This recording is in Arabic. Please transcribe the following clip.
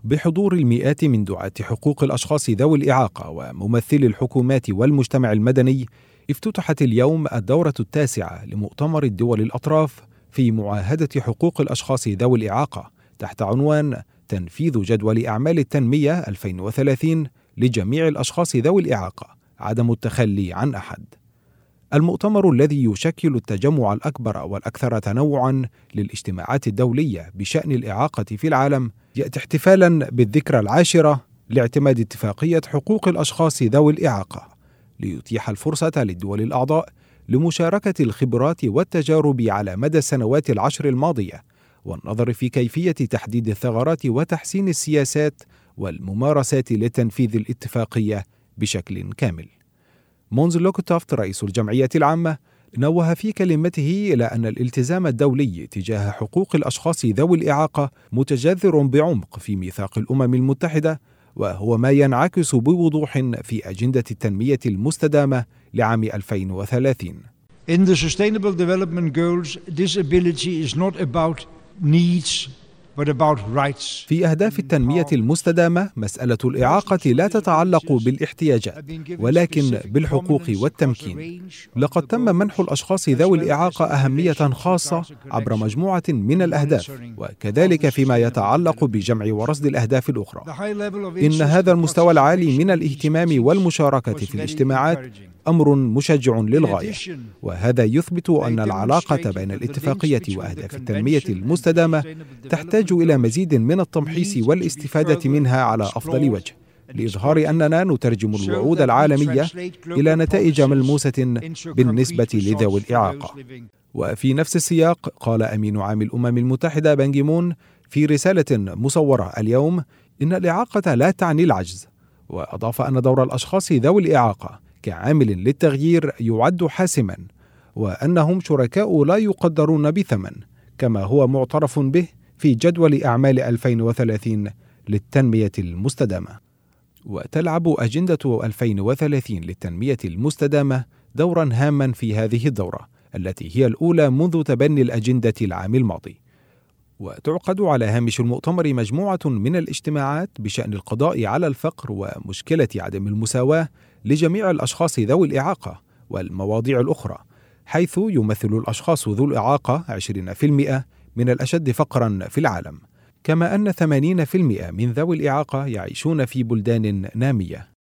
بحضور المئات من دعاة حقوق الأشخاص ذوي الإعاقة وممثلي الحكومات والمجتمع المدني، افتتحت اليوم الدورة التاسعة لمؤتمر الدول الأطراف في معاهدة حقوق الأشخاص ذوي الإعاقة تحت عنوان تنفيذ جدول أعمال التنمية 2030 لجميع الأشخاص ذوي الإعاقة، عدم التخلي عن أحد. المؤتمر الذي يشكل التجمع الأكبر والأكثر تنوعاً للاجتماعات الدولية بشأن الإعاقة في العالم يأتي احتفالاً بالذكرى العاشرة لاعتماد اتفاقية حقوق الأشخاص ذوي الإعاقة، ليتيح الفرصة للدول الأعضاء لمشاركة الخبرات والتجارب على مدى السنوات العشر الماضية، والنظر في كيفية تحديد الثغرات وتحسين السياسات والممارسات لتنفيذ الاتفاقية بشكل كامل. مونز لوكوتوفت رئيس الجمعية العامة نوه في كلمته إلى أن الالتزام الدولي تجاه حقوق الأشخاص ذوي الإعاقة متجذر بعمق في ميثاق الأمم المتحدة، وهو ما ينعكس بوضوح في أجندة التنمية المستدامة لعام 2030. In the Sustainable Development Goals, disability is not about needs but about rights. في أهداف التنمية المستدامة، مسألة الإعاقة لا تتعلق بالاحتياجات ولكن بالحقوق والتمكين. لقد تم منح الأشخاص ذوي الإعاقة أهمية خاصة عبر مجموعة من الأهداف، وكذلك فيما يتعلق بجمع ورصد الأهداف الأخرى. إن هذا المستوى العالي من الاهتمام والمشاركة في الاجتماعات أمر مشجع للغاية، وهذا يثبت أن العلاقة بين الاتفاقية وأهداف التنمية المستدامة تحتاج إلى مزيد من التمحيص والاستفادة منها على أفضل وجه، لإظهار أننا نترجم الوعود العالمية إلى نتائج ملموسة بالنسبة لذوي الإعاقة. وفي نفس السياق قال أمين عام الأمم المتحدة بان كي مون في رسالة مصورة اليوم إن الإعاقة لا تعني العجز، وأضاف أن دور الأشخاص ذوي الإعاقة كعامل للتغيير يعد حاسما، وأنهم شركاء لا يقدرون بثمن، كما هو معترف به في جدول أعمال 2030 للتنمية المستدامة. وتلعب أجندة 2030 للتنمية المستدامة دورا هاما في هذه الدورة التي هي الأولى منذ تبني الأجندة العام الماضي. وتعقد على هامش المؤتمر مجموعة من الاجتماعات بشأن القضاء على الفقر ومشكلة عدم المساواة لجميع الأشخاص ذوي الإعاقة والمواضيع الأخرى، حيث يمثل الأشخاص ذو الإعاقة 20% من الأشد فقرا في العالم، كما أن 80% من ذوي الإعاقة يعيشون في بلدان نامية.